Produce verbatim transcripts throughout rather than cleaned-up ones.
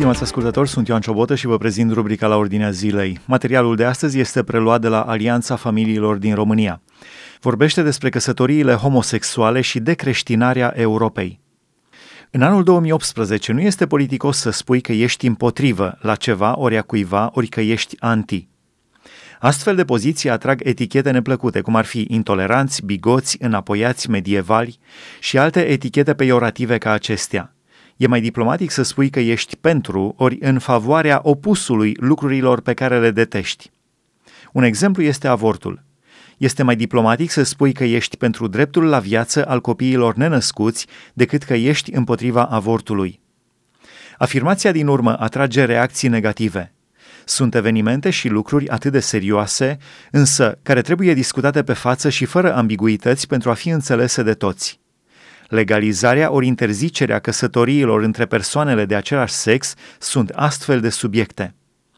stimați ascultători, sunt Ioan Ciobotă și vă prezint rubrica La Ordinea Zilei. Materialul de astăzi este preluat de la Alianța Familiilor din România. Vorbește despre căsătoriile homosexuale și decreștinarea Europei. În anul două mii optsprezece nu este politicos să spui că ești împotrivă la ceva, ori a cuiva, ori că ești anti. Astfel de poziții atrag etichete neplăcute, cum ar fi intoleranți, bigoți, înapoiați, medievali și alte etichete peiorative ca acestea. E mai diplomatic să spui că ești pentru, ori în favoarea opusului lucrurilor pe care le detești. Un exemplu este avortul. Este mai diplomatic să spui că ești pentru dreptul la viață al copiilor nenăscuți decât că ești împotriva avortului. Afirmația din urmă atrage reacții negative. Sunt evenimente și lucruri atât de serioase, însă care trebuie discutate pe față și fără ambiguități pentru a fi înțelese de toți. Legalizarea ori interzicerea căsătoriilor între persoanele de același sex sunt astfel de subiecte.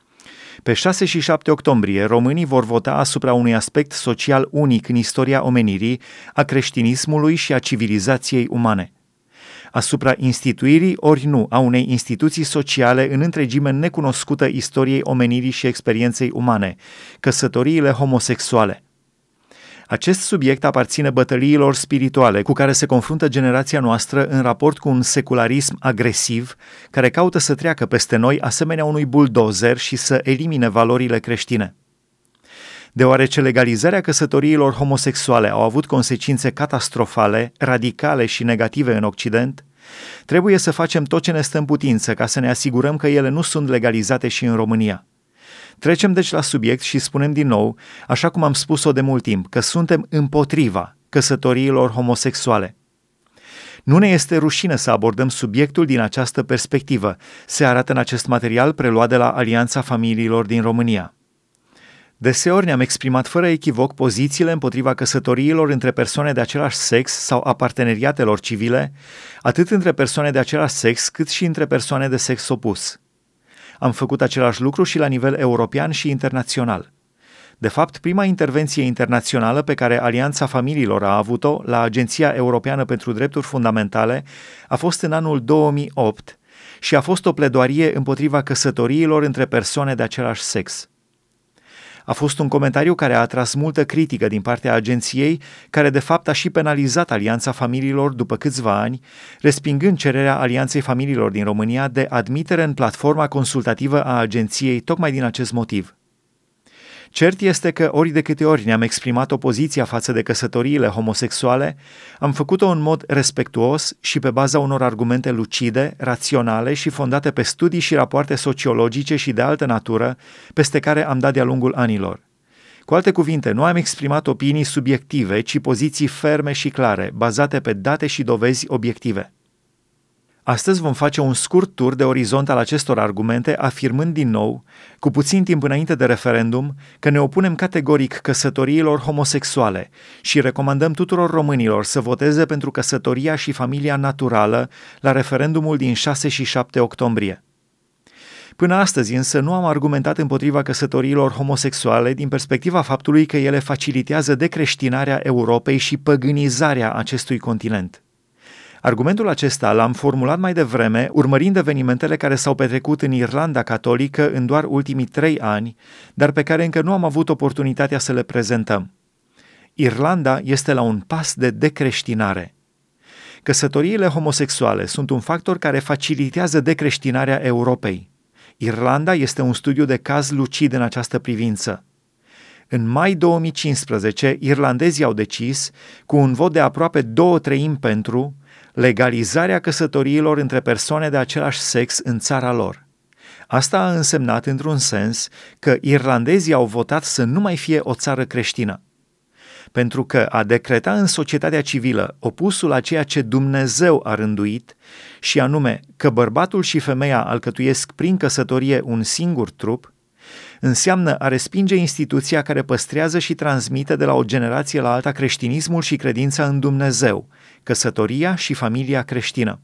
Pe șase și șapte octombrie, românii vor vota asupra unui aspect social unic în istoria omenirii, a creștinismului și a civilizației umane. Asupra instituirii ori nu a unei instituții sociale în întregime necunoscută istoriei omenirii și experienței umane, căsătoriile homosexuale. Acest subiect aparține bătăliilor spirituale cu care se confruntă generația noastră în raport cu un secularism agresiv care caută să treacă peste noi asemenea unui buldozer și să elimine valorile creștine. Deoarece legalizarea căsătoriilor homosexuale au avut consecințe catastrofale, radicale și negative în Occident, trebuie să facem tot ce ne stă în putință ca să ne asigurăm că ele nu sunt legalizate și în România. Trecem deci la subiect și spunem din nou, așa cum am spus-o de mult timp, că suntem împotriva căsătoriilor homosexuale. Nu ne este rușine să abordăm subiectul din această perspectivă, se arată în acest material preluat de la Alianța Familiilor din România. Deseori ne-am exprimat fără echivoc pozițiile împotriva căsătoriilor între persoane de același sex sau a parteneriatelor civile, atât între persoane de același sex cât și între persoane de sex opus. Am făcut același lucru și la nivel european și internațional. De fapt, prima intervenție internațională pe care Alianța Familiilor a avut-o la Agenția Europeană pentru Drepturi Fundamentale a fost în anul două mii opt și a fost o pledoarie împotriva căsătoriilor între persoane de același sex. A fost un comentariu care a atras multă critică din partea agenției, care de fapt a și penalizat Alianța Familiilor după câțiva ani, respingând cererea Alianței Familiilor din România de admitere în platforma consultativă a agenției tocmai din acest motiv. Cert este că ori de câte ori ne-am exprimat opoziția față de căsătoriile homosexuale, am făcut-o în mod respectuos și pe baza unor argumente lucide, raționale și fondate pe studii și rapoarte sociologice și de altă natură, peste care am dat de-a lungul anilor. Cu alte cuvinte, nu am exprimat opinii subiective, ci poziții ferme și clare, bazate pe date și dovezi obiective. Astăzi vom face un scurt tur de orizont al acestor argumente, afirmând din nou, cu puțin timp înainte de referendum, că ne opunem categoric căsătoriilor homosexuale și recomandăm tuturor românilor să voteze pentru căsătoria și familia naturală la referendumul din șase și șapte octombrie. Până astăzi însă nu am argumentat împotriva căsătoriilor homosexuale din perspectiva faptului că ele facilitează decreștinarea Europei și păgânizarea acestui continent. Argumentul acesta l-am formulat mai devreme, urmărind evenimentele care s-au petrecut în Irlanda catolică în doar ultimii trei ani, dar pe care încă nu am avut oportunitatea să le prezentăm. Irlanda este la un pas de decreștinare. Căsătoriile homosexuale sunt un factor care facilitează decreștinarea Europei. Irlanda este un studiu de caz lucid în această privință. În mai două mii cincisprezece, irlandezii au decis, cu un vot de aproape două treimi pentru, legalizarea căsătoriilor între persoane de același sex în țara lor. Asta a însemnat, într-un sens, că irlandezii au votat să nu mai fie o țară creștină. Pentru că a decreta în societatea civilă opusul a ceea ce Dumnezeu a rânduit, și anume că bărbatul și femeia alcătuiesc prin căsătorie un singur trup, înseamnă a respinge instituția care păstrează și transmite de la o generație la alta creștinismul și credința în Dumnezeu, căsătoria și familia creștină.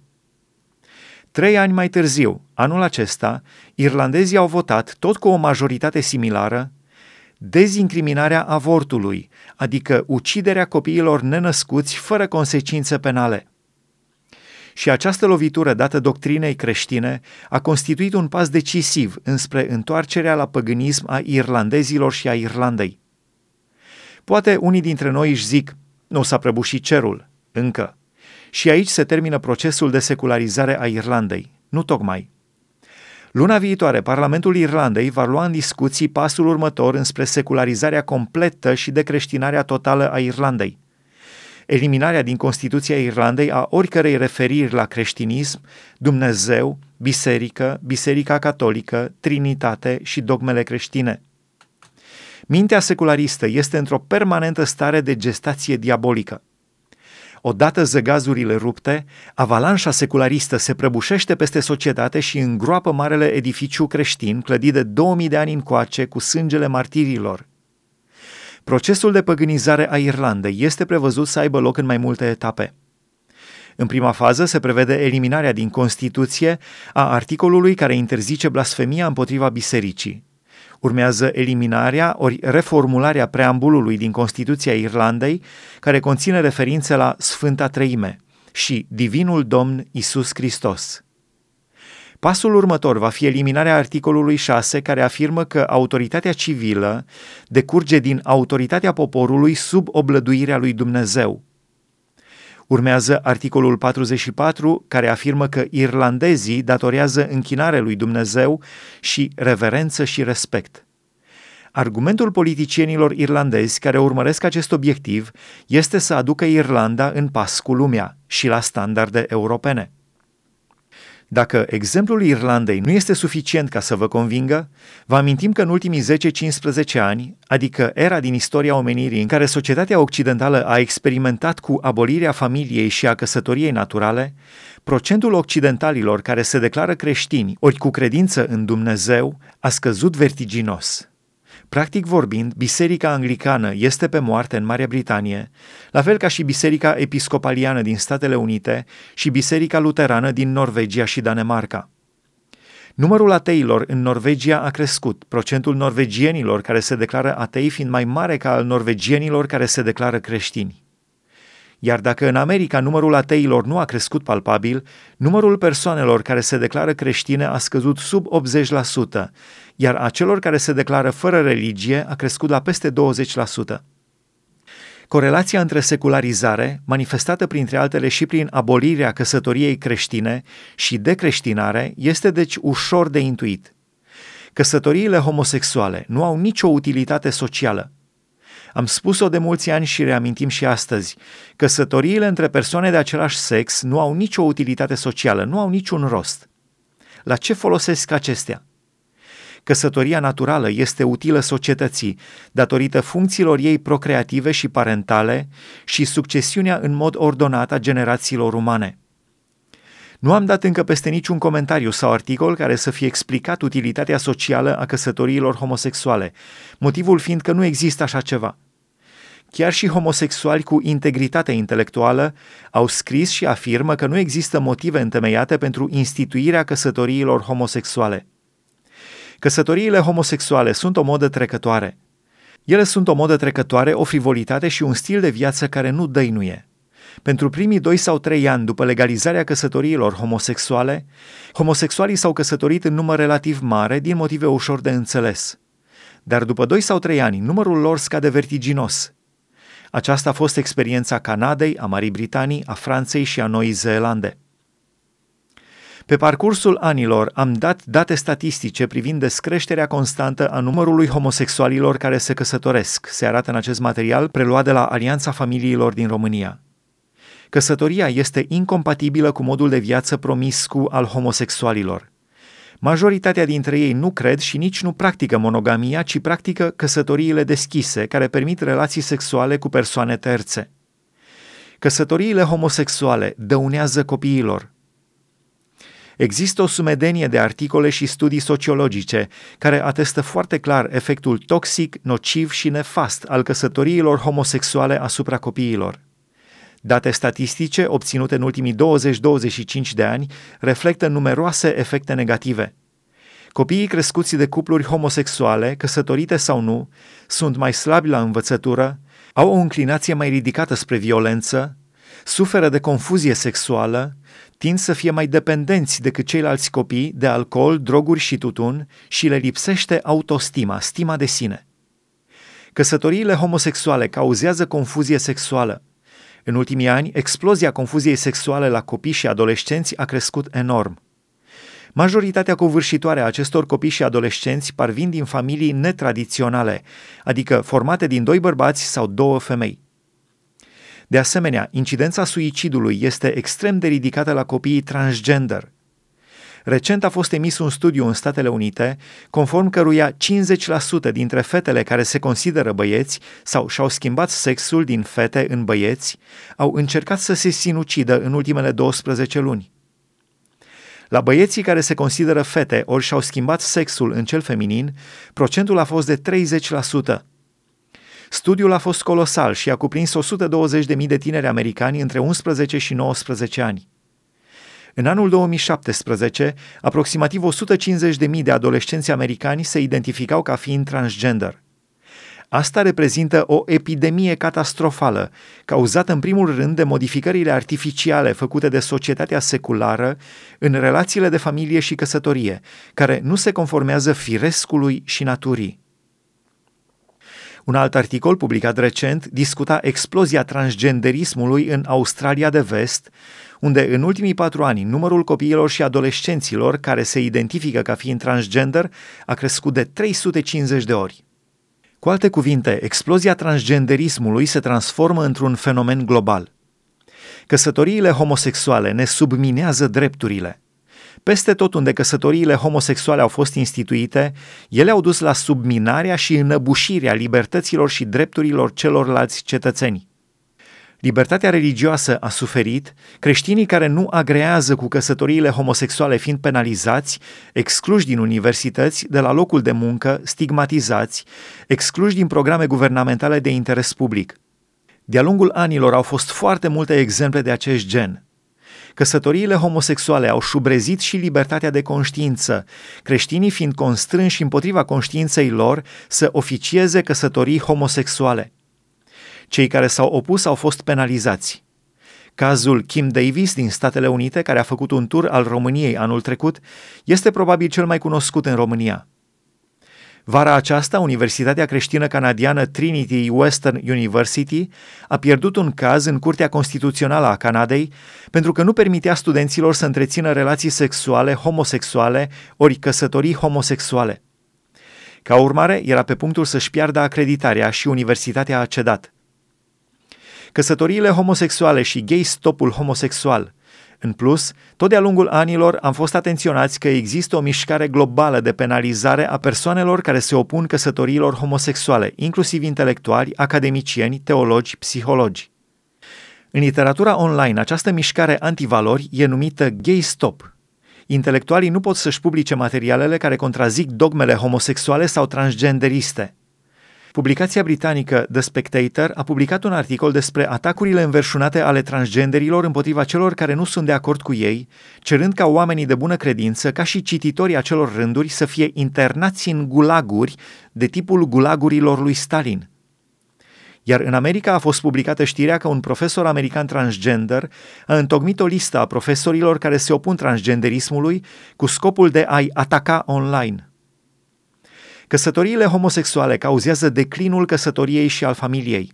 Trei ani mai târziu, anul acesta, irlandezii au votat, tot cu o majoritate similară, dezincriminarea avortului, adică uciderea copiilor nenăscuți fără consecințe penale. Și această lovitură dată doctrinei creștine a constituit un pas decisiv înspre întoarcerea la păgânism a irlandezilor și a Irlandei. Poate unii dintre noi își zic, nu s-a prăbușit cerul, încă. Și aici se termină procesul de secularizare a Irlandei. Nu tocmai. Luna viitoare, Parlamentul Irlandei va lua în discuții pasul următor înspre secularizarea completă și decreștinarea totală a Irlandei. Eliminarea din Constituția Irlandei a oricărei referiri la creștinism, Dumnezeu, biserică, biserica catolică, trinitate și dogmele creștine. Mintea secularistă este într-o permanentă stare de gestație diabolică. Odată zăgazurile rupte, avalanșa secularistă se prăbușește peste societate și îngroapă marele edificiu creștin clădit de două mii de ani încoace cu sângele martirilor. Procesul de păgânizare a Irlandei este prevăzut să aibă loc în mai multe etape. În prima fază se prevede eliminarea din Constituție a articolului care interzice blasfemia împotriva bisericii. Urmează eliminarea ori reformularea preambulului din Constituția Irlandei, care conține referințe la Sfânta Treime și Divinul Domn Iisus Hristos. Pasul următor va fi eliminarea articolului șase, care afirmă că autoritatea civilă decurge din autoritatea poporului sub oblăduirea lui Dumnezeu. Urmează articolul patruzeci și patru, care afirmă că irlandezii datorează închinare lui Dumnezeu și reverență și respect. Argumentul politicienilor irlandezi care urmăresc acest obiectiv este să aducă Irlanda în pas cu lumea și la standarde europene. Dacă exemplul Irlandei nu este suficient ca să vă convingă, vă amintim că în ultimii zece-cincisprezece ani, adică era din istoria omenirii în care societatea occidentală a experimentat cu abolirea familiei și a căsătoriei naturale, procentul occidentalilor care se declară creștini ori cu credință în Dumnezeu a scăzut vertiginos. Practic vorbind, Biserica Anglicană este pe moarte în Marea Britanie, la fel ca și Biserica Episcopaliană din Statele Unite și Biserica Luterană din Norvegia și Danemarca. Numărul ateilor în Norvegia a crescut, procentul norvegienilor care se declară atei fiind mai mare ca al norvegienilor care se declară creștini. Iar dacă în America numărul ateilor nu a crescut palpabil, numărul persoanelor care se declară creștine a scăzut sub optzeci la sută, iar a celor care se declară fără religie a crescut la peste douăzeci la sută. Corelația între secularizare, manifestată printre altele și prin abolirea căsătoriei creștine, și decreștinare, este deci ușor de intuit. Căsătoriile homosexuale nu au nicio utilitate socială. Am spus-o de mulți ani și reamintim și astăzi. Căsătoriile între persoane de același sex nu au nicio utilitate socială, nu au niciun rost. La ce folosesc acestea? Căsătoria naturală este utilă societății, datorită funcțiilor ei procreative și parentale și succesiunea în mod ordonat a generațiilor umane. Nu am dat încă peste niciun comentariu sau articol care să fie explicat utilitatea socială a căsătoriilor homosexuale, motivul fiind că nu există așa ceva. Chiar și homosexuali cu integritate intelectuală au scris și afirmă că nu există motive întemeiate pentru instituirea căsătoriilor homosexuale. Căsătoriile homosexuale sunt o modă trecătoare. Ele sunt o modă trecătoare, o frivolitate și un stil de viață care nu dăinuie. Pentru primii doi sau trei ani după legalizarea căsătoriilor homosexuale, homosexualii s-au căsătorit în număr relativ mare din motive ușor de înțeles. Dar după doi sau trei ani, numărul lor scade vertiginos. Aceasta a fost experiența Canadei, a Marii Britanii, a Franței și a Noii Zeelande. Pe parcursul anilor am dat date statistice privind descreșterea constantă a numărului homosexualilor care se căsătoresc, se arată în acest material preluat de la Alianța Familiilor din România. Căsătoria este incompatibilă cu modul de viață promiscu al homosexualilor. Majoritatea dintre ei nu cred și nici nu practică monogamia, ci practică căsătoriile deschise, care permit relații sexuale cu persoane terțe. Căsătoriile homosexuale dăunează copiilor. Există o sumedenie de articole și studii sociologice care atestă foarte clar efectul toxic, nociv și nefast al căsătoriilor homosexuale asupra copiilor. Date statistice obținute în ultimii douăzeci-douăzeci și cinci de ani reflectă numeroase efecte negative. Copiii crescuți de cupluri homosexuale, căsătorite sau nu, sunt mai slabi la învățătură, au o înclinație mai ridicată spre violență, suferă de confuzie sexuală, tind să fie mai dependenți decât ceilalți copii de alcool, droguri și tutun și le lipsește autostima, stima de sine. Căsătoriile homosexuale cauzează confuzie sexuală. În ultimii ani, explozia confuziei sexuale la copii și adolescenți a crescut enorm. Majoritatea covârșitoare a acestor copii și adolescenți parvin din familii netradiționale, adică formate din doi bărbați sau două femei. De asemenea, incidența suicidului este extrem de ridicată la copiii transgender. Recent a fost emis un studiu în Statele Unite, conform căruia cincizeci la sută dintre fetele care se consideră băieți sau și-au schimbat sexul din fete în băieți au încercat să se sinucidă în ultimele douăsprezece luni. La băieții care se consideră fete ori și-au schimbat sexul în cel feminin, procentul a fost de treizeci la sută. Studiul a fost colosal și a cuprins o sută douăzeci de mii de tineri americani între unsprezece și nouăsprezece ani. În anul două mii șaptesprezece, aproximativ o sută cincizeci de mii de adolescenți americani se identificau ca fiind transgender. Asta reprezintă o epidemie catastrofală, cauzată în primul rând de modificările artificiale făcute de societatea seculară în relațiile de familie și căsătorie, care nu se conformează firescului și naturii. Un alt articol publicat recent discuta explozia transgenderismului în Australia de Vest, unde în ultimii patru ani numărul copiilor și adolescenților care se identifică ca fiind transgender a crescut de trei sute cincizeci de ori. Cu alte cuvinte, explozia transgenderismului se transformă într-un fenomen global. Căsătoriile homosexuale ne subminează drepturile. Peste tot unde căsătoriile homosexuale au fost instituite, ele au dus la subminarea și înăbușirea libertăților și drepturilor celorlalți cetățeni. Libertatea religioasă a suferit, creștinii care nu agrează cu căsătoriile homosexuale fiind penalizați, excluși din universități, de la locul de muncă, stigmatizați, excluși din programe guvernamentale de interes public. De-a lungul anilor au fost foarte multe exemple de acest gen. Căsătoriile homosexuale au șubrezit și libertatea de conștiință, creștinii fiind constrânși împotriva conștiinței lor să oficieze căsătorii homosexuale. Cei care s-au opus au fost penalizați. Cazul Kim Davis din Statele Unite, care a făcut un tur al României anul trecut, este probabil cel mai cunoscut în România. Vara aceasta, Universitatea Creștină Canadiană Trinity Western University a pierdut un caz în Curtea Constituțională a Canadei pentru că nu permitea studenților să întrețină relații sexuale homosexuale ori căsătorii homosexuale. Ca urmare, era pe punctul să-și piardă acreditarea și universitatea a cedat. Căsătoriile homosexuale și gay stopul homosexual. În plus, tot de-a lungul anilor am fost atenționați că există o mișcare globală de penalizare a persoanelor care se opun căsătoriilor homosexuale, inclusiv intelectuali, academicieni, teologi, psihologi. În literatura online, această mișcare antivalori e numită Gay Stop. Intelectualii nu pot să-și publice materialele care contrazic dogmele homosexuale sau transgenderiste. Publicația britanică The Spectator a publicat un articol despre atacurile înverșunate ale transgenderilor împotriva celor care nu sunt de acord cu ei, cerând ca oamenii de bună credință, ca și cititorii acelor rânduri, să fie internați în gulaguri de tipul gulagurilor lui Stalin. Iar în America a fost publicată știrea că un profesor american transgender a întocmit o listă a profesorilor care se opun transgenderismului cu scopul de a-i ataca online. Căsătoriile homosexuale cauzează declinul căsătoriei și al familiei.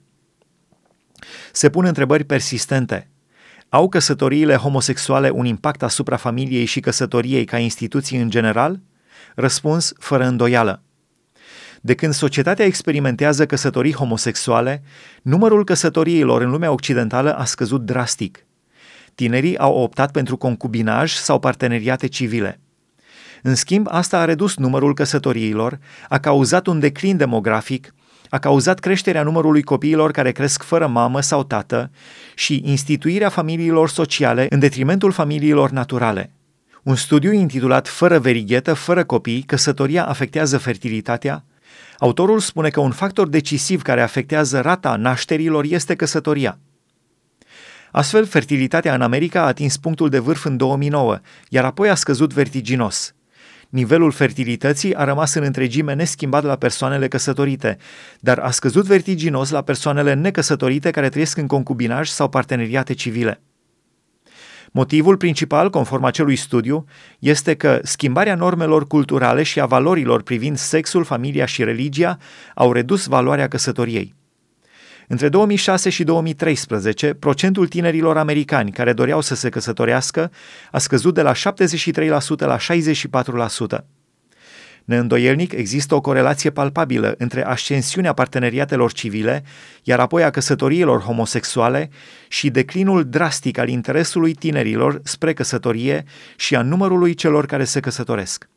Se pun întrebări persistente. Au căsătoriile homosexuale un impact asupra familiei și căsătoriei ca instituții în general? Răspuns, fără îndoială. De când societatea experimentează căsătorii homosexuale, numărul căsătoriilor în lumea occidentală a scăzut drastic. Tinerii au optat pentru concubinaj sau parteneriate civile. În schimb, asta a redus numărul căsătoriilor, a cauzat un declin demografic, a cauzat creșterea numărului copiilor care cresc fără mamă sau tată și instituirea familiilor sociale în detrimentul familiilor naturale. Un studiu intitulat Fără verighetă, fără copii, căsătoria afectează fertilitatea. Autorul spune că un factor decisiv care afectează rata nașterilor este căsătoria. Astfel, fertilitatea în America a atins punctul de vârf în două mii nouă, iar apoi a scăzut vertiginos. Nivelul fertilității a rămas în întregime neschimbat la persoanele căsătorite, dar a scăzut vertiginos la persoanele necăsătorite care trăiesc în concubinaj sau parteneriate civile. Motivul principal, conform acelui studiu, este că schimbarea normelor culturale și a valorilor privind sexul, familia și religia au redus valoarea căsătoriei. Între două mii șase și două mii treisprezece, procentul tinerilor americani care doreau să se căsătorească a scăzut de la șaptezeci și trei la sută la șaizeci și patru la sută. Neîndoielnic există o corelație palpabilă între ascensiunea parteneriatelor civile, iar apoi a căsătoriilor homosexuale și declinul drastic al interesului tinerilor spre căsătorie și a numărului celor care se căsătoresc.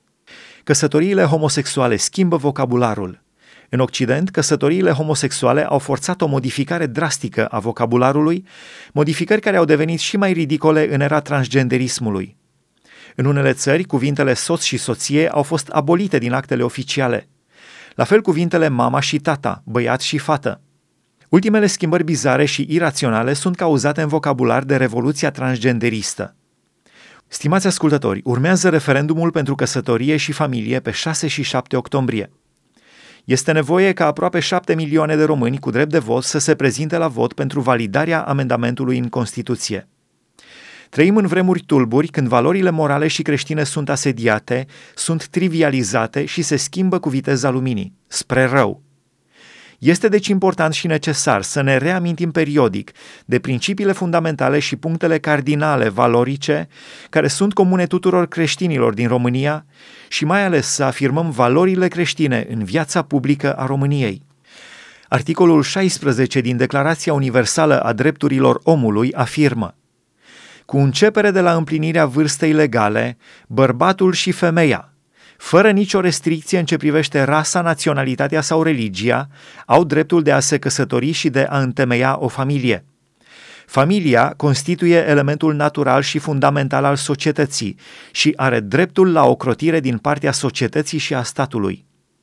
Căsătoriile homosexuale schimbă vocabularul. În Occident, căsătoriile homosexuale au forțat o modificare drastică a vocabularului, modificări care au devenit și mai ridicole în era transgenderismului. În unele țări, cuvintele soț și soție au fost abolite din actele oficiale. La fel cuvintele mama și tata, băiat și fată. Ultimele schimbări bizare și iraționale sunt cauzate în vocabular de revoluția transgenderistă. Stimați ascultători, urmează referendumul pentru căsătorie și familie pe șase și șapte octombrie. Este nevoie ca aproape șapte milioane de români cu drept de vot să se prezinte la vot pentru validarea amendamentului în Constituție. Trăim în vremuri tulburi când valorile morale și creștine sunt asediate, sunt trivializate și se schimbă cu viteza luminii, spre rău. Este deci important și necesar să ne reamintim periodic de principiile fundamentale și punctele cardinale valorice care sunt comune tuturor creștinilor din România și mai ales să afirmăm valorile creștine în viața publică a României. Articolul șaisprezece din Declarația Universală a Drepturilor Omului afirmă: cu începere de la împlinirea vârstei legale, bărbatul și femeia, fără nicio restricție în ce privește rasa, naționalitatea sau religia, au dreptul de a se căsători și de a întemeia o familie. Familia constituie elementul natural și fundamental al societății și are dreptul la ocrotire din partea societății și a statului.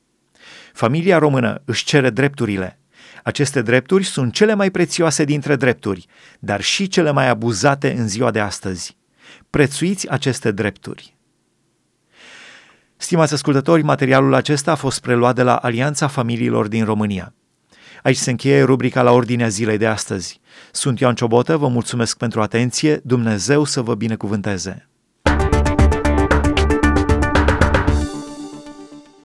Familia română își cere drepturile. Aceste drepturi sunt cele mai prețioase dintre drepturi, dar și cele mai abuzate în ziua de astăzi. Prețuiți aceste drepturi. Stimați ascultători, materialul acesta a fost preluat de la Alianța Familiilor din România. Aici se încheie rubrica La Ordinea Zilei de astăzi. Sunt Ioan Ciobotă, vă mulțumesc pentru atenție, Dumnezeu să vă binecuvânteze!